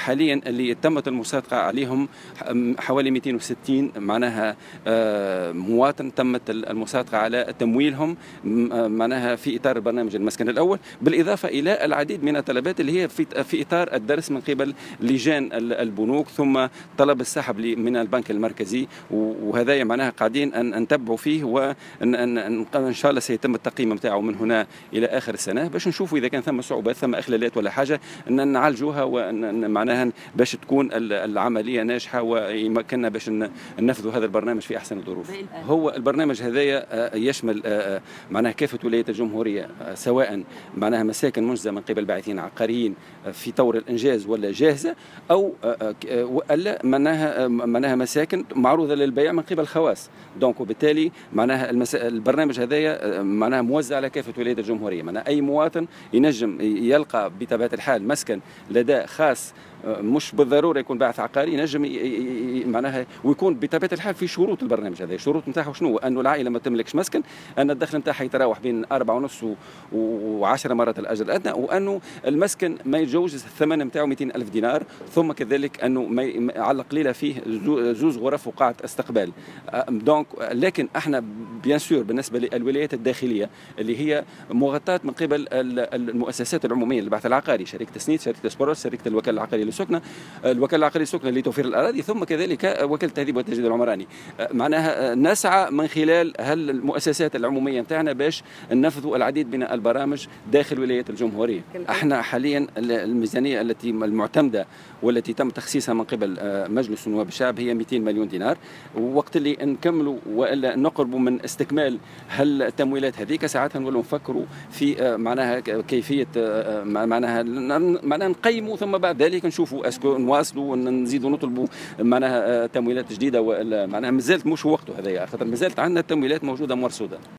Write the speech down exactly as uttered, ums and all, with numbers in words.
حاليا اللي تمت المصادقة عليهم حوالي مئتين وستين معناها مواطن تمت المصادقة على تمويلهم معناها في إطار برنامج المسكن الأول، بالإضافة إلى العديد من الطلبات اللي هي في في إطار الدرس من قبل لجان البنوك، ثم طلب السحب من البنك المركزي، وهذا معناها قاعدين أن نتبعوا فيه، وإن شاء الله سيتم التقييم نتاعو من هنا إلى آخر السنة باش نشوفوا إذا كان ثم صعوبات ثم إخلالات ولا حاجة أن نعالجوها، ومعناها باش تكون العملية ناجحة ويمكننا باش ننفذوا هذا البرنامج في أحسن الظروف. هو البرنامج هذايا يشمل معناها كافة ولايات الجمهورية، سواء معناها مساكن منجزة من قبل باعثين عقاريين في طور الإنجاز ولا جاهزة، أو ألا معناها معناها مساكن معروضة للبيع من قبل خواص. دونك وبالتالي معناها البرنامج هذايا معناها موزع على كافة ولايات الجمهورية، معناها أي مواطن ينجم يلقى بطبيعة الحال مسكن لدى خاص، مش بالضروره يكون باعث عقاري، ينجم معناها ويكون بطبيعه الحال في شروط البرنامج هذا. الشروط نتاعه شنو؟ انه العائله ما تملكش مسكن، ان الدخل نتاعها يتراوح بين أربعة ونص وعشرة مرات الاجر الادنى، وانه المسكن ما يتجاوزش الثمن نتاعو مئتين ألف دينار، ثم كذلك انه ما على القليله فيه زوز غرف وقاعه استقبال. دونك لكن احنا بيان سور بالنسبه للولايات الداخليه اللي هي مغطاه من قبل المؤسسات العموميه للبحث العقاري، شركه تسنيد، شركه سبروس، شركه الوكاله العقاريه للسكنه، الوكاله العقاريه للسكنه لتوفير الاراضي، ثم كذلك وكاله التهذيب والتجديد العمراني. معناها نسعى من خلال هالمؤسسات العموميه نتاعنا باش ننفذوا العديد من البرامج داخل ولايات الجمهوريه. احنا حاليا الميزانيه التي المعتمده والتي تم تخصيصها من قبل مجلس نواب الشعب هي مئتين مليون دينار، ووقت اللي نكملوا والا نقربوا من استكمال هالتمويلات هذيك ساعتها نولوا نفكروا في معناها كيفيه معناها معناها نقيموا، ثم بعد ذلك نشوفوا اسكو نواصلوا ونزيدوا نطلبوا معناها تمويلات جديده، ولا معناها مازالت مش وقته هذايا، خاطر مازالت عندنا تمويلات موجوده مرصوده.